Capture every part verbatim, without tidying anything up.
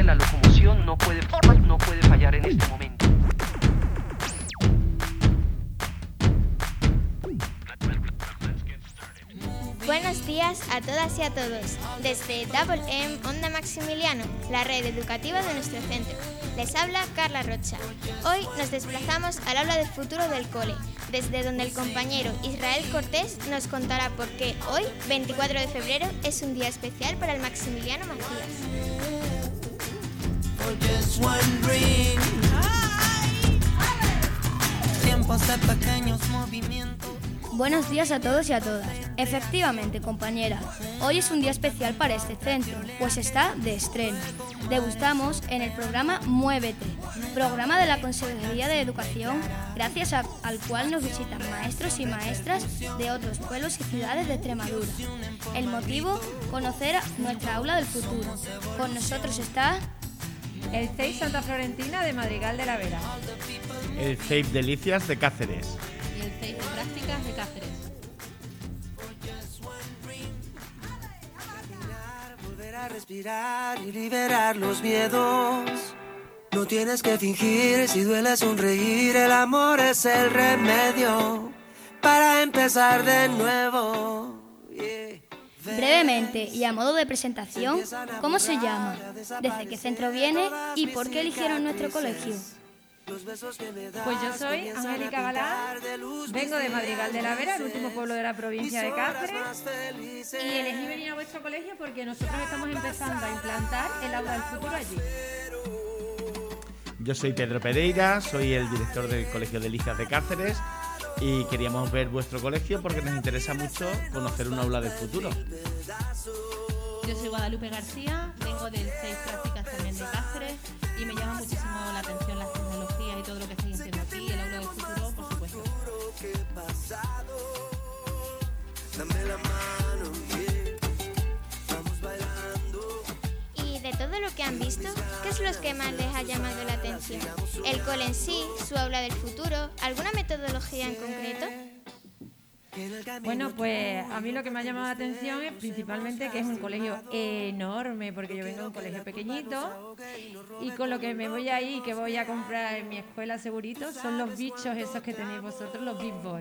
la locomoción no puede, no puede fallar en este momento. Buenos días a todas y a todos. Desde Double M Onda Maximiliano, la red educativa de nuestro centro. Les habla Carla Rocha. Hoy nos desplazamos al aula del futuro del cole, desde donde el compañero Israel Cortés nos contará por qué hoy, veinticuatro de febrero, es un día especial para el Maximiliano Macías. Tiempos de pequeños movimientos. Buenos días a todos y a todas. Efectivamente, compañera, hoy es un día especial para este centro, pues está de estreno. Debutamos en el programa Muévete, programa de la Consejería de Educación, gracias a, al cual nos visitan maestros y maestras de otros pueblos y ciudades de Extremadura. El motivo, conocer nuestra aula del futuro. Con nosotros está el C E I Santa Florentina de Madrigal de la Vera, el C E I Delicias de Cáceres y el C E I de Prácticas de Cáceres. Volver a respirar y liberar los miedos. No tienes que fingir, si duele sonreír, el amor es el remedio para empezar de nuevo. Yeah. Brevemente y a modo de presentación, ¿cómo se llama? ¿Desde qué centro viene y por qué eligieron nuestro colegio? Pues yo soy Angélica Galán, vengo de Madrigal de la Vera, el último pueblo de la provincia de Cáceres, y elegí venir a vuestro colegio porque nosotros estamos empezando a implantar el aula del futuro allí. Yo soy Pedro Pereira, soy el director del Colegio Delicias de Cáceres y queríamos ver vuestro colegio porque nos interesa mucho conocer un aula del futuro. Yo soy Guadalupe García, vengo del C E I Prácticas también de Cáceres y me llama muchísimo la atención las tecnologías y todo lo que estáis haciendo aquí, el aula del futuro, por supuesto. Y de todo lo que han visto, ¿qué es lo que más les ha llamado la atención? ¿El cole en sí, su aula del futuro, alguna metodología en concreto? Bueno, pues a mí lo que me ha llamado la atención es principalmente que es un colegio enorme, porque yo vengo de un colegio pequeñito y con lo que me voy a ir y que voy a comprar en mi escuela segurito son los bichos esos que tenéis vosotros, los Big Boys.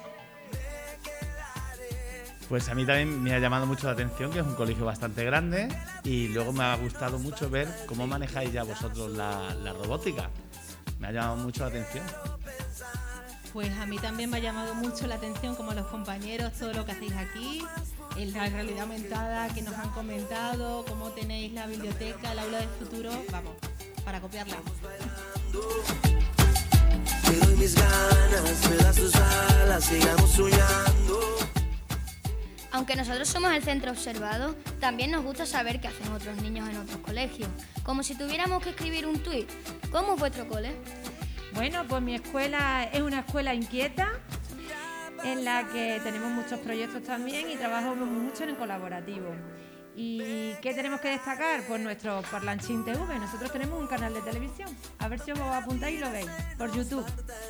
Pues a mí también me ha llamado mucho la atención que es un colegio bastante grande y luego me ha gustado mucho ver cómo manejáis ya vosotros la, la robótica. Me ha llamado mucho la atención. Pues a mí también me ha llamado mucho la atención, como los compañeros, todo lo que hacéis aquí, en la realidad aumentada que nos han comentado, cómo tenéis la biblioteca, el aula del futuro, vamos, para copiarla. Te doy mis ganas, me das tus alas, sigamos soñando. Aunque nosotros somos el centro observado, también nos gusta saber qué hacen otros niños en otros colegios, como si tuviéramos que escribir un tuit. ¿Cómo es vuestro cole? Bueno, pues mi escuela es una escuela inquieta en la que tenemos muchos proyectos también y trabajamos mucho en colaborativo. ¿Y qué tenemos que destacar? Pues nuestro Parlanchín T V. Nosotros tenemos un canal de televisión. A ver si os apuntáis y lo veis por YouTube.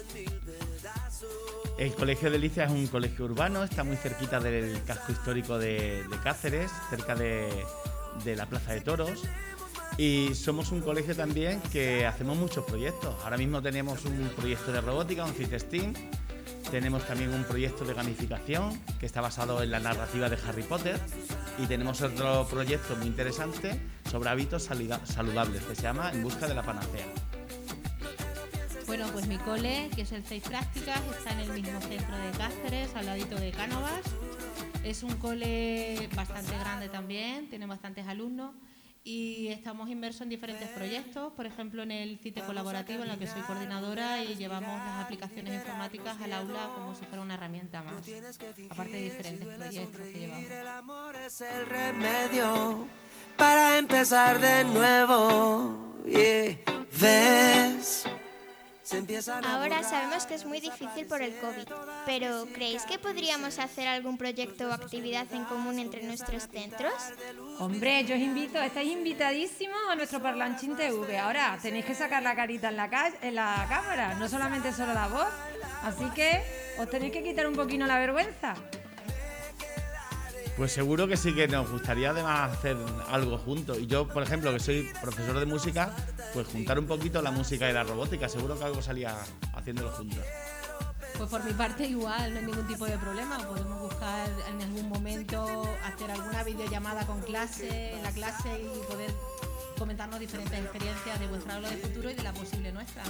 El Colegio Delicias es un colegio urbano, está muy cerquita del casco histórico de, de Cáceres, cerca de, de la Plaza de Toros. Y somos un colegio también que hacemos muchos proyectos. Ahora mismo tenemos un proyecto de robótica, un CITESTEAM. Tenemos también un proyecto de gamificación que está basado en la narrativa de Harry Potter. Y tenemos otro proyecto muy interesante sobre hábitos saludables que se llama En busca de la panacea. Bueno, pues mi cole, que es el C E I Prácticas, está en el mismo centro de Cáceres, al ladito de Cánovas. Es un cole bastante grande también, tiene bastantes alumnos. Y estamos inmersos en diferentes proyectos, por ejemplo en el CITE colaborativo en el que soy coordinadora y llevamos las aplicaciones informáticas al aula como si fuera una herramienta más, aparte de diferentes proyectos que llevamos. El amor es el remedio para empezar de nuevo. Yeah. ¿Ves? Ahora sabemos que es muy difícil por el COVID, pero ¿creéis que podríamos hacer algún proyecto o actividad en común entre nuestros centros? Hombre, yo os invito, estáis invitadísimos a nuestro Parlanchín T V. Ahora tenéis que sacar la carita en la, ca- en la cámara, no solamente solo la voz. Así que os tenéis que quitar un poquito la vergüenza. Pues seguro que sí, que nos gustaría además hacer algo juntos. Y yo, por ejemplo, que soy profesor de música, pues juntar un poquito la música y la robótica. Seguro que algo salía haciéndolo juntos. Pues por mi parte igual, no hay ningún tipo de problema. Podemos buscar en algún momento hacer alguna videollamada con clase, en la clase y poder comentarnos diferentes experiencias de vuestra aula de futuro y de la posible nuestra.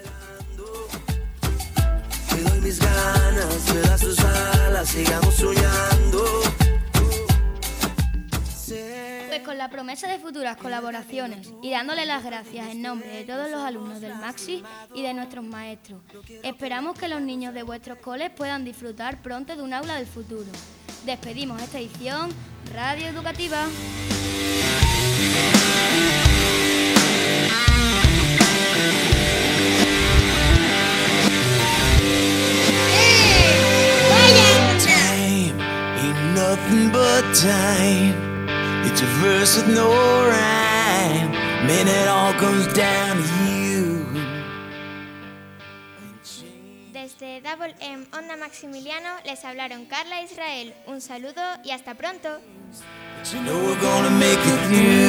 Te doy mis ganas, me das tus alas, sigamos soñando. Pues con la promesa de futuras colaboraciones y dándole las gracias en nombre de todos los alumnos del Maxi y de nuestros maestros, esperamos que los niños de vuestros coles puedan disfrutar pronto de un aula del futuro. Despedimos esta edición Radio Educativa. Nothing but time. It's a verse with no rhyme. Man, it all comes down to you. Desde Double M Onda Maximiliano les hablaron Carla e Israel. Un saludo y hasta pronto. You know we're gonna make it through.